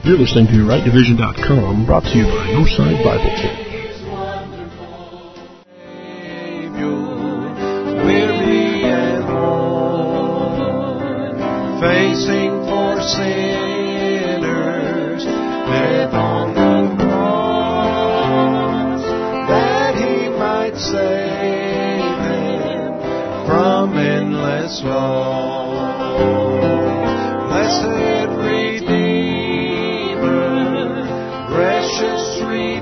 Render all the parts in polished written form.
You're listening to RightDivision.com, brought to you by Northside Bible Church. Weary and worn, facing for sinners, death on the cross, that He might save them from endless woe. Blessed Redeemer, precious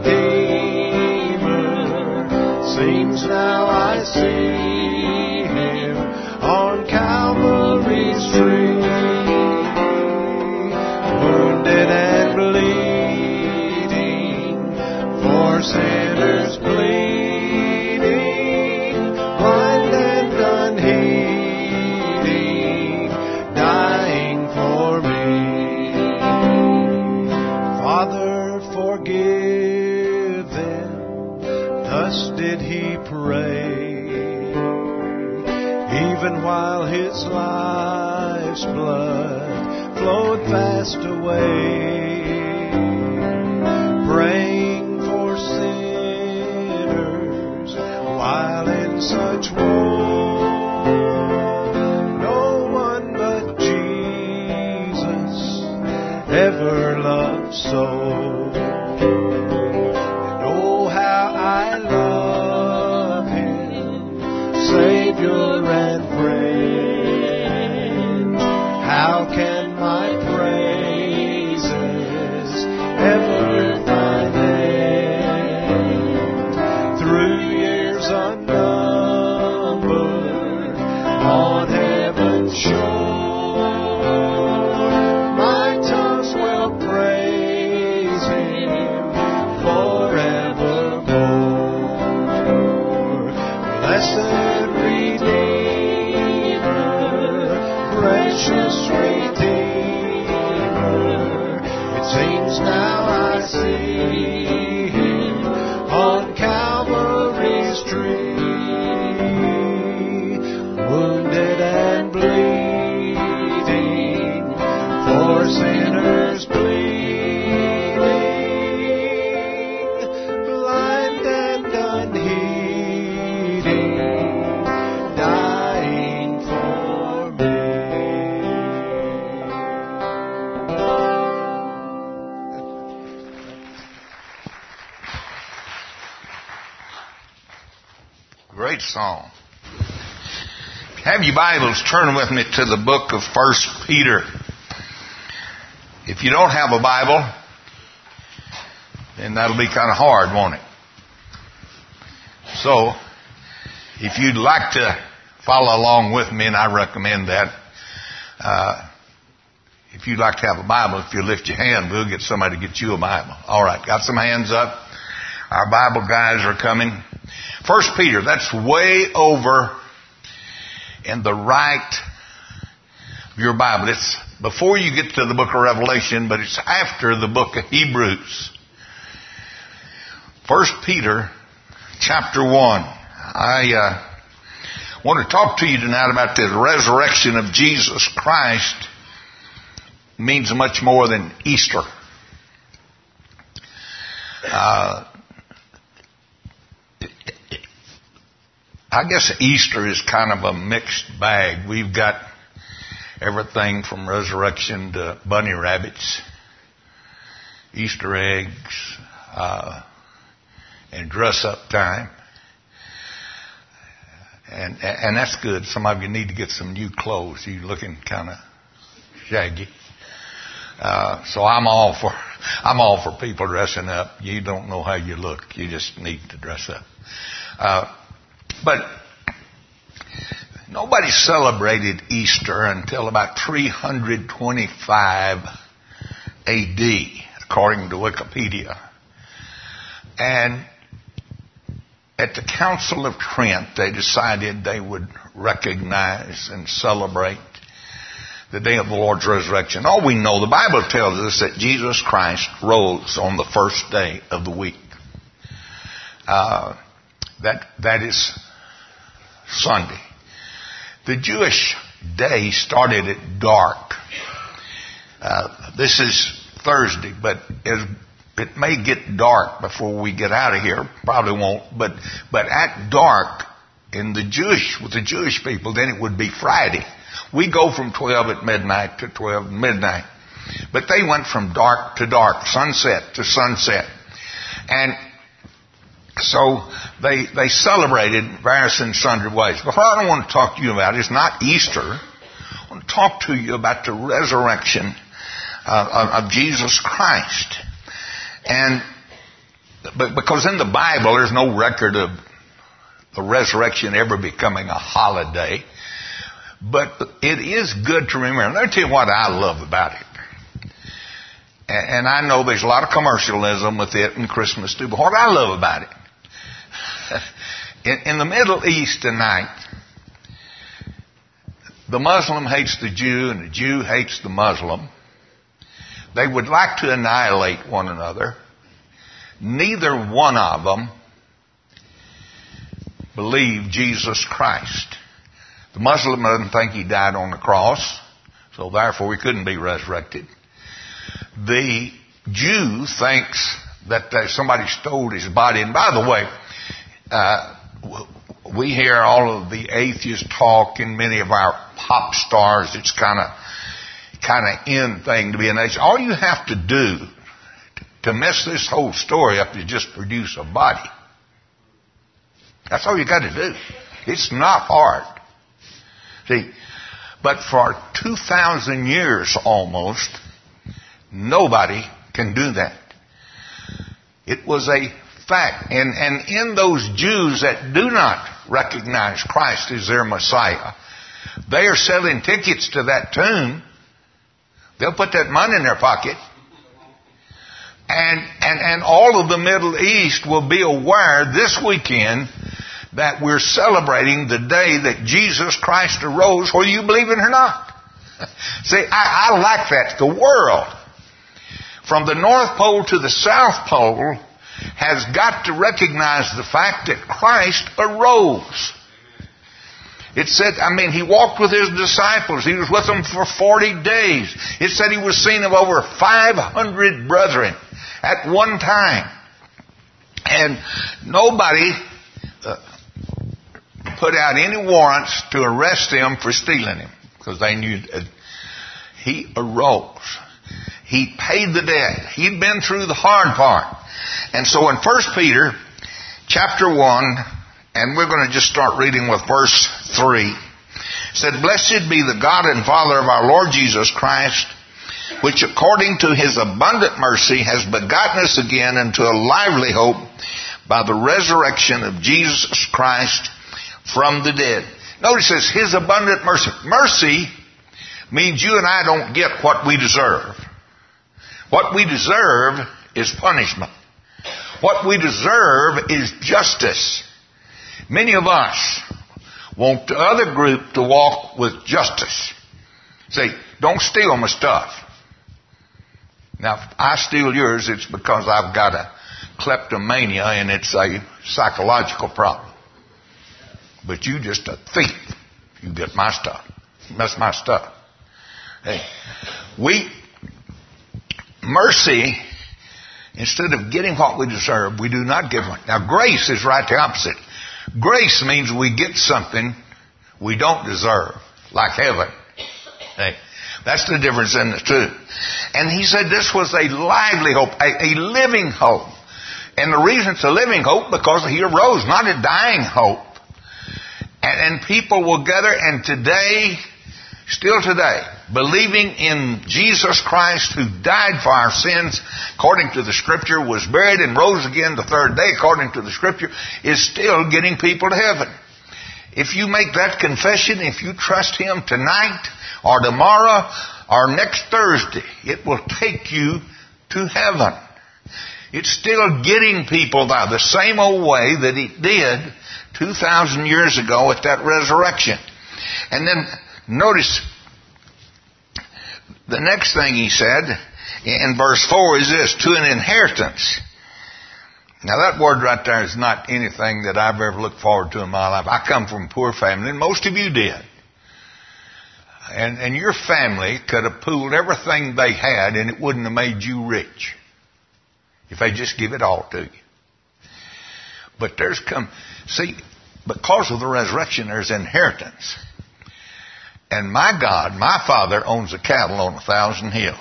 Redeemer, seems now I see Him on Calvary's tree, wounded and bleeding, for sinners bleeding, blind and unheeding, dying for me. Father, forgive them, thus did He pray, even while His life's blood flowed fast away, praying for sinners while in such woe. No one but Jesus ever loved so. And oh, how I love Him, Savior and friend. How can my praises ever find end? Through years unnumbered, on heaven's shore, my tongue will praise Him forevermore. Blessed Redeemer, precious Redeemer, it seems now I see Him on Calvary's tree, wounded and bleeding, for sinners bleeding, blind and unheeding, dying for me. Great song. Have your Bibles, turn with me to the book of 1 Peter. If you don't have a Bible, then that'll be kind of hard, won't it? So, if you'd like to follow along with me, and I recommend that, if you'd like to have a Bible, if you lift your hand, we'll get somebody to get you a Bible. All right, got some hands up. Our Bible guys are coming. 1 Peter, that's way over in the right of your Bible. It's before you get to the book of Revelation, but it's after the book of Hebrews. 1 Peter chapter 1. I want to talk to you tonight about the resurrection of Jesus Christ. It means much more than Easter. I guess Easter is kind of a mixed bag. We've got everything from resurrection to bunny rabbits, Easter eggs, and dress-up time. And that's good. Some of you need to get some new clothes. You're looking kind of shaggy. So I'm all for people dressing up. You don't know how you look. You just need to dress up. But nobody celebrated Easter until about 325 A.D., according to Wikipedia. And at the Council of Trent, they decided they would recognize and celebrate the day of the Lord's resurrection. All we know, the Bible tells us that Jesus Christ rose on the first day of the week. That is Sunday. The Jewish day started at dark. This is Thursday, but it may get dark before we get out of here. Probably won't, but at dark with the Jewish people, then it would be Friday. We go from 12 at midnight to 12 at midnight. But they went from dark to dark, sunset to sunset. And so they celebrated various and sundry ways. But what I want to talk to you about is not Easter. I want to talk to you about the resurrection of Jesus Christ. And because in the Bible there's no record of the resurrection ever becoming a holiday. But it is good to remember. Let me tell you what I love about it. And I know there's a lot of commercialism with it and Christmas too. But what I love about it, in the Middle East tonight, the Muslim hates the Jew and the Jew hates the Muslim. They would like to annihilate one another. Neither one of them believe Jesus Christ. The Muslim doesn't think he died on the cross, so therefore he couldn't be resurrected. The Jew thinks that somebody stole his body. And by the way, we hear all of the atheist talk in many of our pop stars. It's kind of in thing to be an atheist. All you have to do to mess this whole story up is just produce a body. That's all you got to do. It's not hard. See, but for 2,000 years almost, nobody can do that. It was a fact. And in those Jews that do not recognize Christ as their Messiah, they are selling tickets to that tomb. They'll put that money in their pocket. And all of the Middle East will be aware this weekend that we're celebrating the day that Jesus Christ arose, whether you believe it or not. See, I like that. The world, from the North Pole to the South Pole, has got to recognize the fact that Christ arose. It said, he walked with his disciples. He was with them for 40 days. It said he was seen of over 500 brethren at one time. And nobody put out any warrants to arrest him for stealing him, because they knew that he arose. He paid the debt. He'd been through the hard part. And so in 1 Peter chapter 1, and we're going to just start reading with verse 3, it said, "Blessed be the God and Father of our Lord Jesus Christ, which according to his abundant mercy has begotten us again into a lively hope by the resurrection of Jesus Christ from the dead." Notice this, his abundant mercy. Mercy means you and I don't get what we deserve. What we deserve is punishment. What we deserve is justice. Many of us want the other group to walk with justice. Say, don't steal my stuff. Now, if I steal yours, it's because I've got a kleptomania and it's a psychological problem. But you just a thief. You get my stuff. That's my stuff. Hey, mercy, instead of getting what we deserve, we do not give one. Now, grace is right the opposite. Grace means we get something we don't deserve, like heaven. Hey, that's the difference in the two. And he said this was a lively hope, a living hope. And the reason it's a living hope, because he arose, not a dying hope. And people will gather, and today, still today, believing in Jesus Christ, who died for our sins, according to the Scripture, was buried and rose again the third day, according to the Scripture, is still getting people to heaven. If you make that confession, if you trust him tonight, or tomorrow, or next Thursday, it will take you to heaven. It's still getting people there the same old way that it did 2,000 years ago at that resurrection. And then notice the next thing he said in verse 4 is this, to an inheritance. Now that word right there is not anything that I've ever looked forward to in my life. I come from a poor family, and most of you did. And your family could have pooled everything they had and it wouldn't have made you rich if they just give it all to you. But because of the resurrection, there's inheritance. And my God, my Father, owns the cattle on 1,000 hills.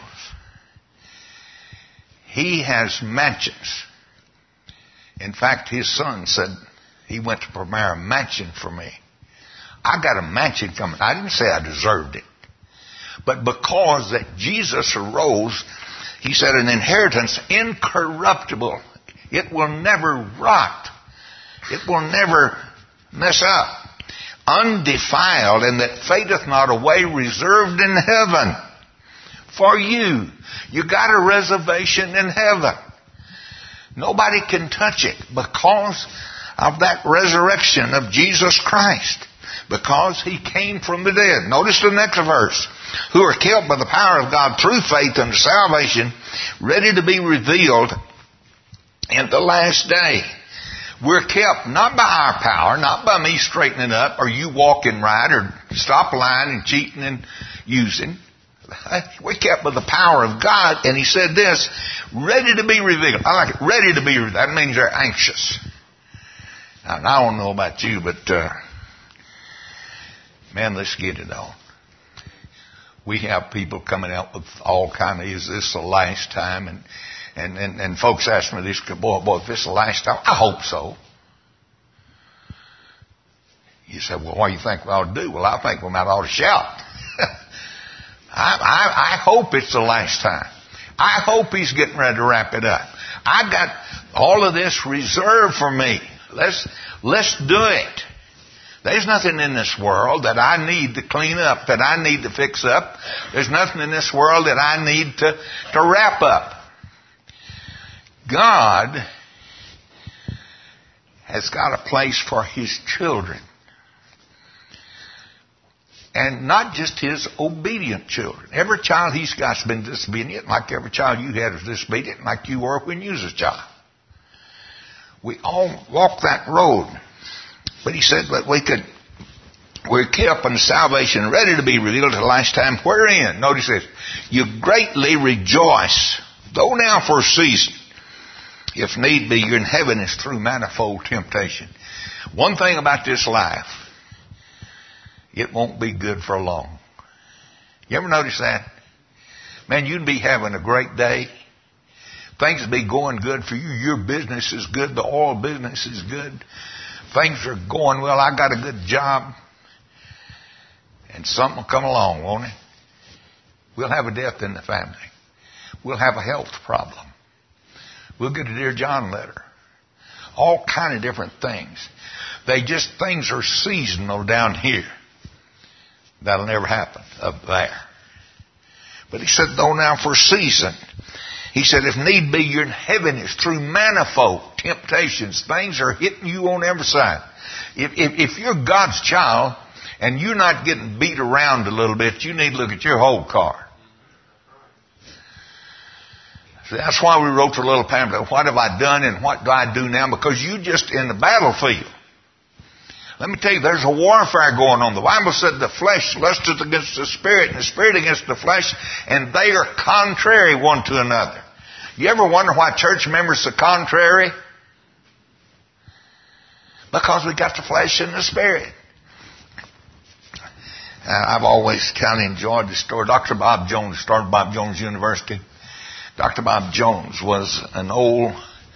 He has mansions. In fact, his son said he went to prepare a mansion for me. I got a mansion coming. I didn't say I deserved it. But because that Jesus arose, he said an inheritance incorruptible. It will never rot. It will never mess up. Undefiled, and that fadeth not away, reserved in heaven for you. You got a reservation in heaven. Nobody can touch it because of that resurrection of Jesus Christ. Because he came from the dead. Notice the next verse. Who are kept by the power of God through faith unto salvation, ready to be revealed in the last day. We're kept not by our power, not by me straightening up, or you walking right, or stop lying and cheating and using. We're kept by the power of God, and he said this, ready to be revealed. I like it, ready to be revealed. That means they're anxious. Now, I don't know about you, but man, let's get it on. We have people coming out with all kind of, is this the last time? And folks ask me this, boy, if this is the last time, I hope so. You say, well, what do you think we ought to do? Well, I think we might ought to shout. I hope it's the last time. I hope he's getting ready to wrap it up. I got all of this reserved for me. Let's do it. There's nothing in this world that I need to clean up, that I need to fix up. There's nothing in this world that I need to wrap up. God has got a place for his children. And not just his obedient children. Every child he's got's been disobedient, like every child you had was disobedient, like you were when you was a child. We all walk that road. But he said that we're kept unto salvation, ready to be revealed at the last time. Wherein, notice this, you greatly rejoice, though now for a season, if need be, you're in heaven is through manifold temptation. One thing about this life, it won't be good for long. You ever notice that? Man, you'd be having a great day. Things would be going good for you. Your business is good. The oil business is good. Things are going well. I got a good job. And something will come along, won't it? We'll have a death in the family. We'll have a health problem. We'll get a Dear John letter. All kind of different things. Things are seasonal down here. That'll never happen up there. But he said, though now for a season, he said, if need be, you're in heaven is through manifold temptations. Things are hitting you on every side. If you're God's child and you're not getting beat around a little bit, you need to look at your whole car. So that's why we wrote the little pamphlet, what have I done and what do I do now? Because you just in the battlefield. Let me tell you, there's a warfare going on. The Bible said the flesh lusteth against the spirit and the spirit against the flesh, and they are contrary one to another. You ever wonder why church members are contrary? Because we got the flesh and the spirit. I've always kind of enjoyed the story. Dr. Bob Jones started Bob Jones University. Dr. Bob Jones was an old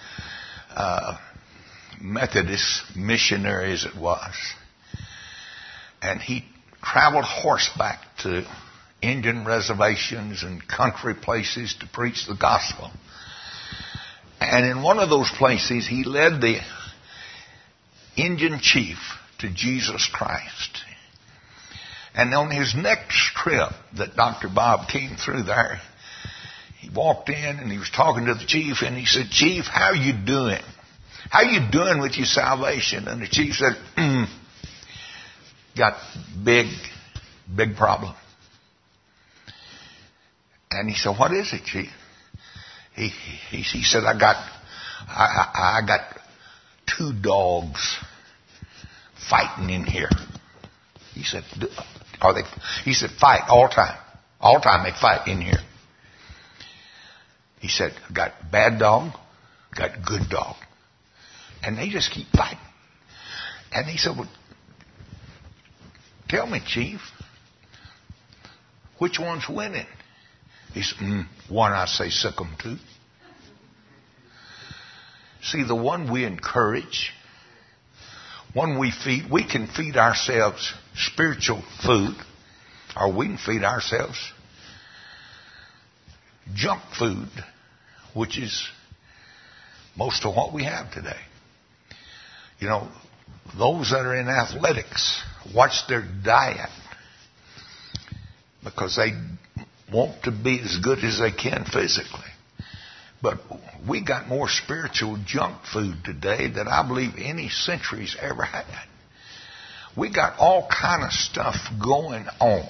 Methodist missionary, as it was. And he traveled horseback to Indian reservations and country places to preach the gospel. And in one of those places, he led the Indian chief to Jesus Christ. And on his next trip that Dr. Bob came through there, he walked in and he was talking to the chief, and he said, "Chief, how are you doing? How are you doing with your salvation?" And the chief said, "Got big problem." And he said, "What is it, Chief?" He said, I got 2 dogs fighting in here. He said, He said, fight all time. All time they fight in here. He said, got bad dog, got good dog. And they just keep fighting. And he said, well, tell me, Chief, which one's winning? He said, one I say succumb to. See, the one we encourage, one we feed, we can feed ourselves spiritual food, or we can feed ourselves junk food, which is most of what we have today. You know, those that are in athletics, watch their diet because they want to be as good as they can physically. But we got more spiritual junk food today than I believe any century's ever had. We got all kind of stuff going on.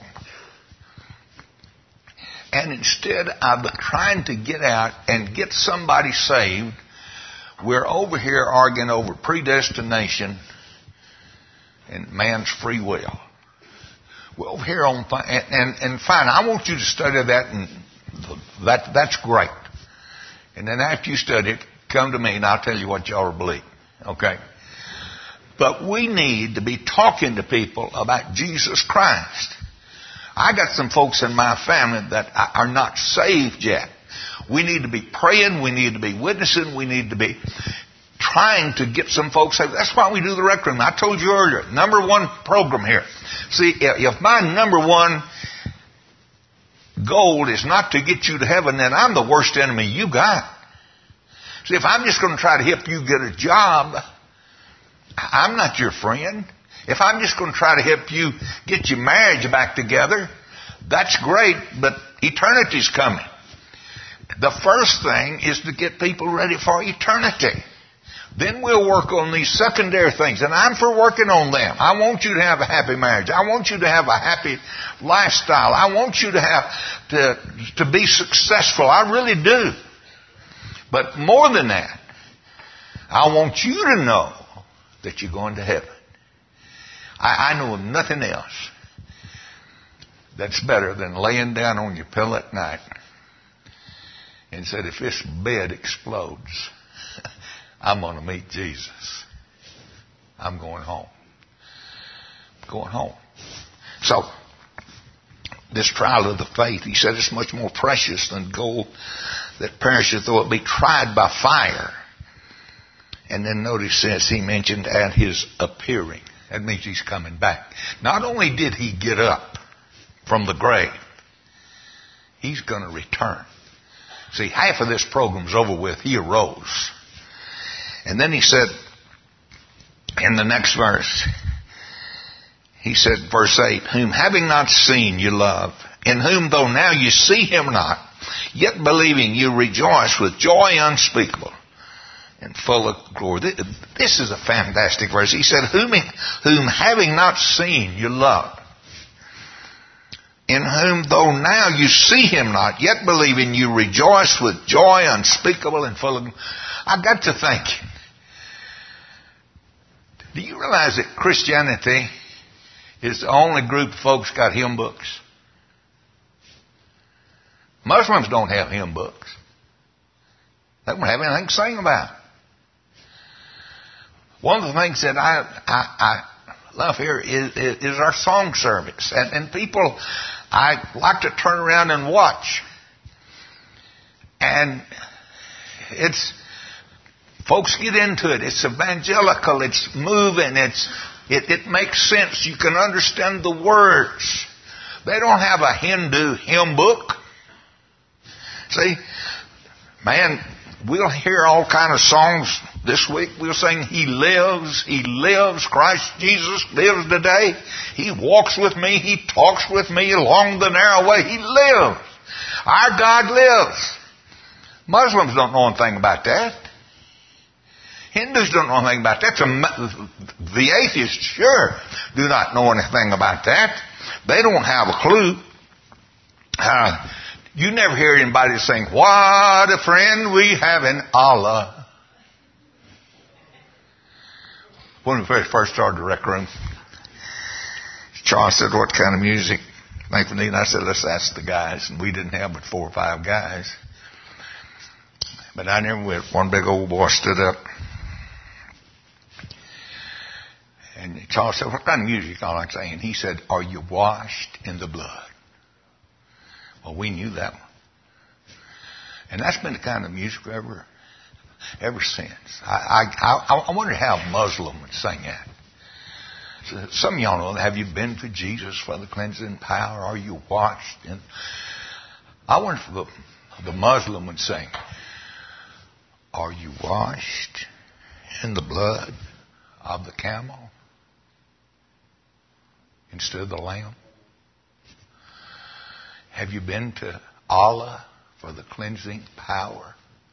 And instead of trying to get out and get somebody saved, we're over here arguing over predestination and man's free will. We're over here on, and fine, I want you to study that, and that's great. And then after you study it, come to me and I'll tell you what you ought to believe. Okay? But we need to be talking to people about Jesus Christ. I got some folks in my family that are not saved yet. We need to be praying. We need to be witnessing. We need to be trying to get some folks saved. That's why we do the Rec Room. I told you earlier, number one program here. See, if my number one goal is not to get you to heaven, then I'm the worst enemy you got. See, if I'm just going to try to help you get a job, I'm not your friend. If I'm just going to try to help you get your marriage back together, that's great, but eternity's coming. The first thing is to get people ready for eternity. Then we'll work on these secondary things, and I'm for working on them. I want you to have a happy marriage. I want you to have a happy lifestyle. I want you to have to be successful. I really do. But more than that, I want you to know that you're going to heaven. I know of nothing else that's better than laying down on your pillow at night and said, if this bed explodes, I'm going to meet Jesus. I'm going home. Going home. So, this trial of the faith, he said, it's much more precious than gold that perisheth, though it be tried by fire. And then notice this, he mentioned at his appearing. That means he's coming back. Not only did he get up from the grave, he's going to return. See, half of this program's over with. He arose. And then he said, in the next verse, he said, verse 8, whom having not seen you love, in whom though now you see him not, yet believing you rejoice with joy unspeakable and full of glory. This is a fantastic verse. He said, whom having not seen you love, in whom though now you see him not, yet believing you rejoice with joy unspeakable and full of glory. I got to thinking, do you realize that Christianity is the only group of folks got hymn books? Muslims don't have hymn books. They don't have anything to sing about. One of the things that I love here is our song service. And people, I like to turn around and watch. And folks get into it. It's evangelical. It's moving. It makes sense. You can understand the words. They don't have a Hindu hymn book. See, man, we'll hear all kind of songs this week. We'll sing, He lives, Christ Jesus lives today. He walks with me, He talks with me along the narrow way. He lives. Our God lives. Muslims don't know anything about that. Hindus don't know anything about that. The atheists sure do not know anything about that. They don't have a clue. You never hear anybody saying, what a friend we have in Allah. When we first started the Rec Room, Charles said, what kind of music make we need? And I said, let's ask the guys. And we didn't have but 4 or 5 guys. But I never went. One big old boy stood up. And Charles said, what kind of music I like saying? He said, are you washed in the blood? Well, we knew that one. And that's been the kind of music ever since. I wonder how a Muslim would sing that. So some of y'all know, have you been to Jesus for the cleansing power? Are you washed? And I wonder if the Muslim would sing, are you washed in the blood of the camel instead of the lamb? Have you been to Allah for the cleansing power?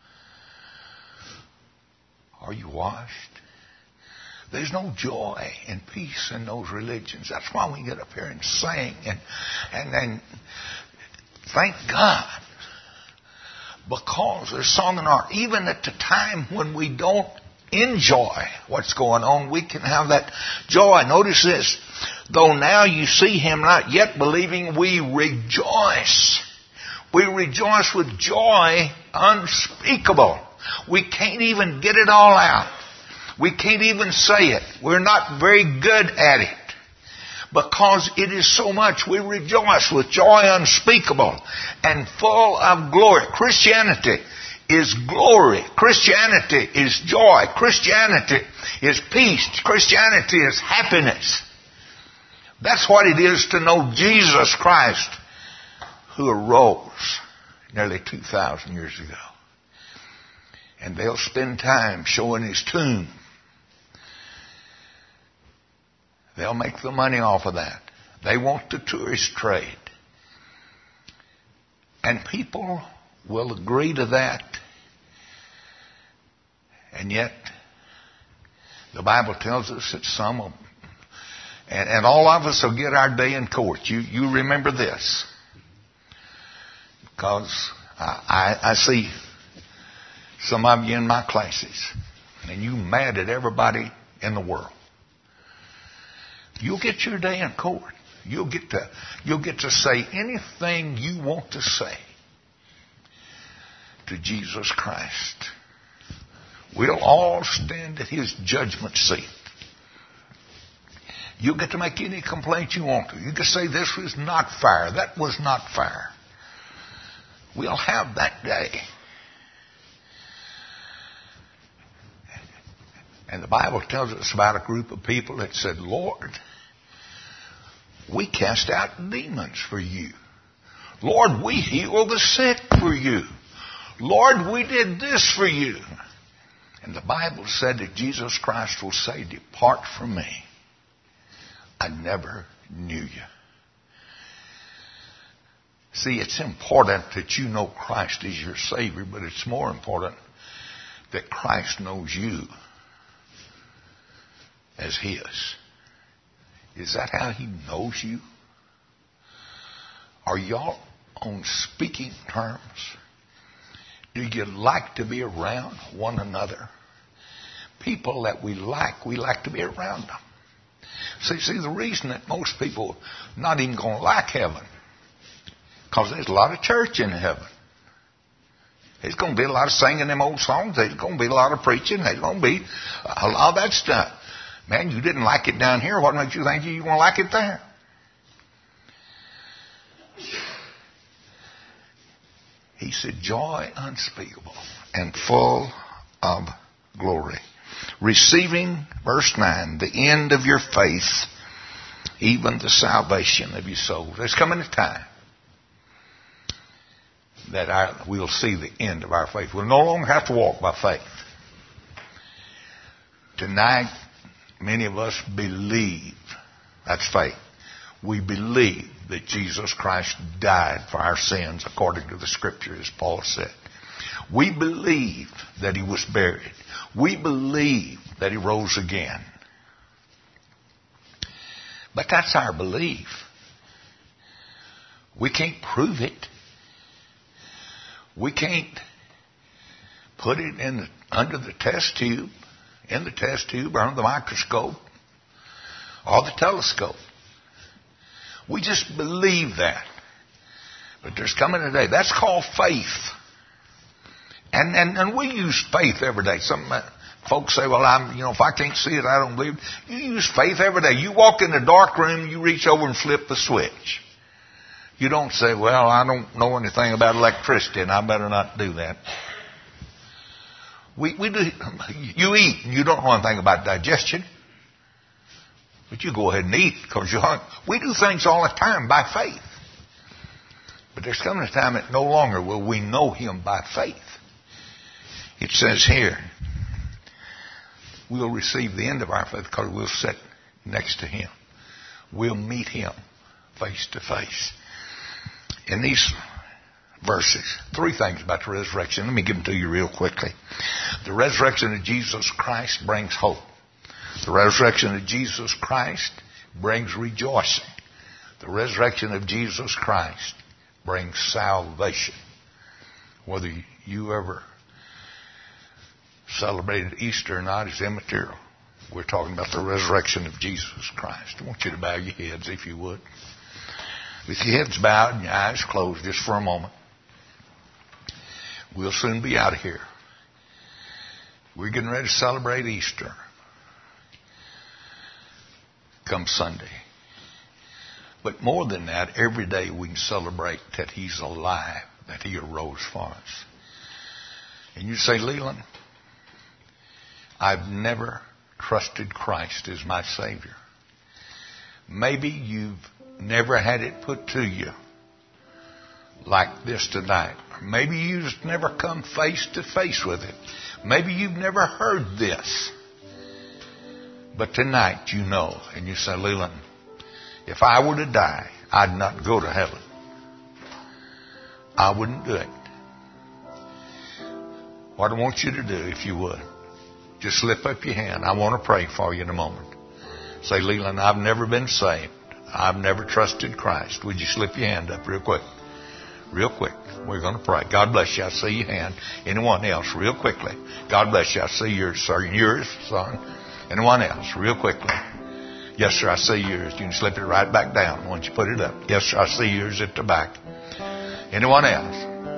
Are you washed? There's no joy and peace in those religions. That's why we get up here and sing and thank God. Because there's song in art. Even at the time when we don't enjoy what's going on, we can have that joy. Notice this. Though now you see him not yet believing, we rejoice. We rejoice with joy unspeakable. We can't even get it all out. We can't even say it. We're not very good at it. Because it is so much, we rejoice with joy unspeakable and full of glory. Christianity is glory. Christianity is joy. Christianity is peace. Christianity is happiness. That's what it is to know Jesus Christ, who arose nearly 2,000 years ago. And they'll spend time showing his tomb. They'll make the money off of that. They want the tourist trade. And people will agree to that. And yet, the Bible tells us that some of them, and all of us will get our day in court. You remember this. Because I see some of you in my classes, and you mad at everybody in the world. You'll get your day in court. You'll get to say anything you want to say to Jesus Christ. We'll all stand at his judgment seat. You'll get to make any complaint you want to. You can say this was not fair. That was not fair. We'll have that day. And the Bible tells us about a group of people that said, Lord, we cast out demons for you. Lord, we heal the sick for you. Lord, we did this for you. And the Bible said that Jesus Christ will say, depart from me. I never knew you. See, it's important that you know Christ is your Savior, but it's more important that Christ knows you as his. Is that how he knows you? Are y'all on speaking terms? Do you like to be around one another? People that we like to be around them. See, the reason that most people not even going to like heaven, because there's a lot of church in heaven. There's going to be a lot of singing them old songs. There's going to be a lot of preaching. There's going to be a lot of that stuff. Man, you didn't like it down here. What makes you think you're going to like it there? He said, joy unspeakable and full of glory. Receiving, verse 9, the end of your faith, even the salvation of your souls. There's coming a time that we'll see the end of our faith. We'll no longer have to walk by faith. Tonight, many of us believe. That's faith. We believe that Jesus Christ died for our sins according to the Scripture, as Paul said. We believe that he was buried. We believe that he rose again. But that's our belief. We can't prove it. We can't put it under the test tube, in the test tube, or under the microscope, or the telescope. We just believe that. But there's coming a day. That's called faith. And we use faith every day. Some folks say, well, if I can't see it, I don't believe it. You use faith every day. You walk in a dark room, you reach over and flip the switch. You don't say, well, I don't know anything about electricity and I better not do that. We do. You eat and you don't know anything about digestion. But you go ahead and eat because you're hungry. We do things all the time by faith. But there's coming a time that no longer will we know Him by faith. It says here, we'll receive the end of our faith because we'll sit next to Him. We'll meet Him face to face. In these verses, 3 things about the resurrection. Let me give them to you real quickly. The resurrection of Jesus Christ brings hope. The resurrection of Jesus Christ brings rejoicing. The resurrection of Jesus Christ brings salvation. Whether you ever celebrated Easter or not is immaterial. We're talking about the resurrection of Jesus Christ. I want you to bow your heads if you would. With your heads bowed and your eyes closed just for a moment. We'll soon be out of here. We're getting ready to celebrate Easter. Come Sunday. But more than that, every day we can celebrate that He's alive, that He arose for us. And you say, Leland, I've never trusted Christ as my Savior. Maybe you've never had it put to you like this tonight. Or maybe you've just never come face to face with it. Maybe you've never heard this. But tonight you know, and you say, Leland, if I were to die, I'd not go to heaven. I wouldn't do it. What I want you to do, if you would, just slip up your hand. I want to pray for you in a moment. Say, Leland, I've never been saved. I've never trusted Christ. Would you slip your hand up real quick? Real quick. We're going to pray. God bless you. I see your hand. Anyone else? Real quickly. God bless you. I see yours, sir. Yours, son. Anyone else? Real quickly. Yes, sir. I see yours. You can slip it right back down once you put it up. Yes, sir. I see yours at the back. Anyone else?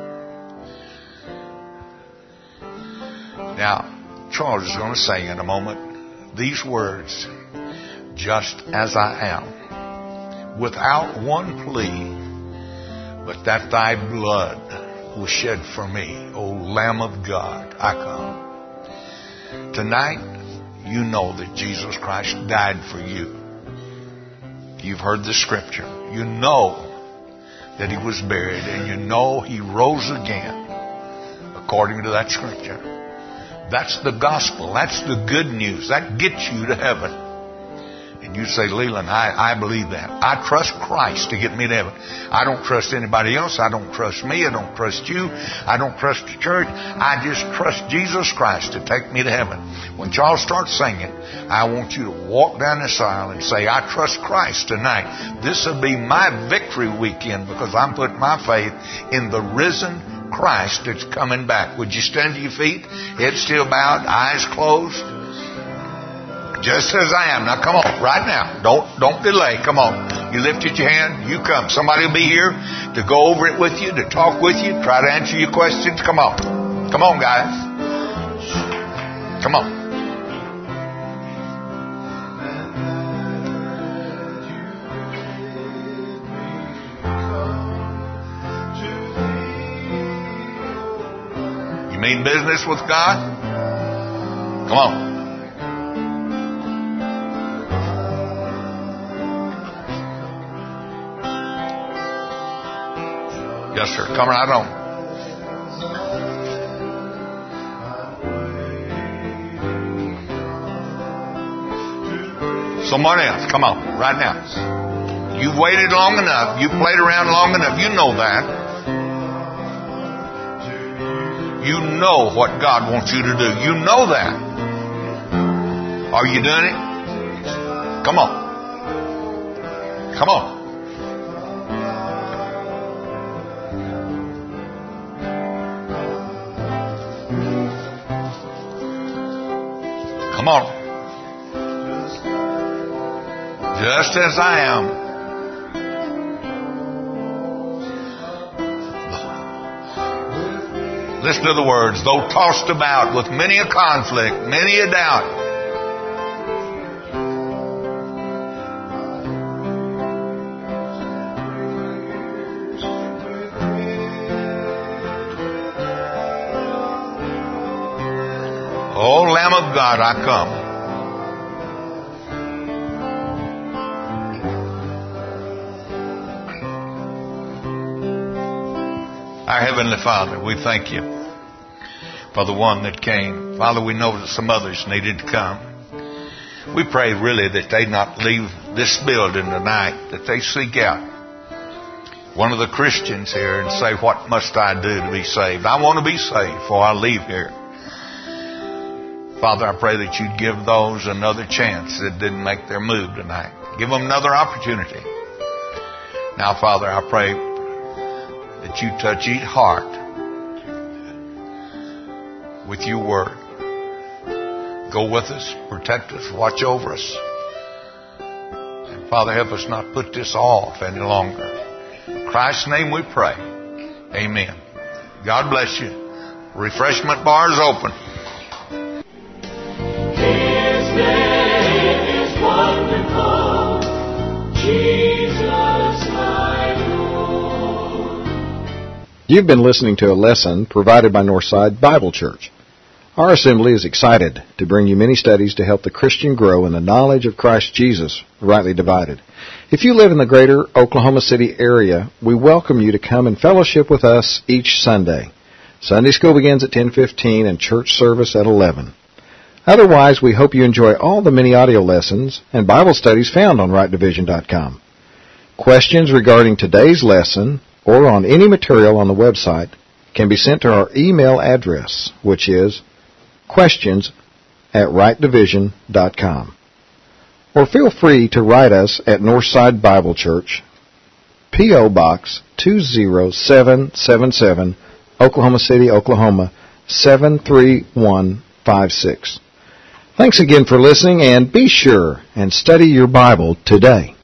Now, Charles is going to say in a moment these words, just as I am, without one plea, but that thy blood was shed for me, O Lamb of God, I come. Tonight, you know that Jesus Christ died for you. You've heard the scripture. You know that He was buried, and you know He rose again, according to that scripture. That's the gospel. That's the good news. That gets you to heaven. And you say, Leland, I believe that. I trust Christ to get me to heaven. I don't trust anybody else. I don't trust me. I don't trust you. I don't trust the church. I just trust Jesus Christ to take me to heaven. When Charles starts singing, I want you to walk down this aisle and say, I trust Christ tonight. This will be my victory weekend because I'm putting my faith in the risen Christ that's coming back. Would you stand to your feet? Head still bowed, eyes closed. Just as I am. Now come on, right now. Don't delay. Come on. You lifted your hand, you come. Somebody will be here to go over it with you, to talk with you, try to answer your questions. Come on. Come on, guys. Come on. You mean business with God? Come on. Yes, sir. Come right on. Someone else. Come on. Right now. You've waited long enough. You've played around long enough. You know that. You know what God wants you to do. You know that. Are you doing it? Come on. Come on. Come on. Just as I am. Listen to the words. Though tossed about with many a conflict, many a doubt. O Lamb of God, I come. Our Heavenly Father, we thank you for the one that came. Father, we know that some others needed to come. We pray really that they not leave this building tonight, that they seek out one of the Christians here and say, what must I do to be saved? I want to be saved before I leave here. Father, I pray that you'd give those another chance that didn't make their move tonight. Give them another opportunity. Now, Father, I pray that you touch each heart with your word. Go with us, protect us, watch over us. And Father, help us not put this off any longer. In Christ's name we pray. Amen. God bless you. Refreshment bar is open. His name is wonderful, Jesus my Lord. You've been listening to a lesson provided by Northside Bible Church. Our assembly is excited to bring you many studies to help the Christian grow in the knowledge of Christ Jesus, rightly divided. If you live in the greater Oklahoma City area, we welcome you to come and fellowship with us each Sunday. Sunday school begins at 10:15 and church service at 11. Otherwise, we hope you enjoy all the many audio lessons and Bible studies found on rightdivision.com. Questions regarding today's lesson or on any material on the website can be sent to our email address, which is questions@rightdivision.com. Or feel free to write us at Northside Bible Church, P.O. Box 20777, Oklahoma City, Oklahoma 73156. Thanks again for listening, and be sure and study your Bible today.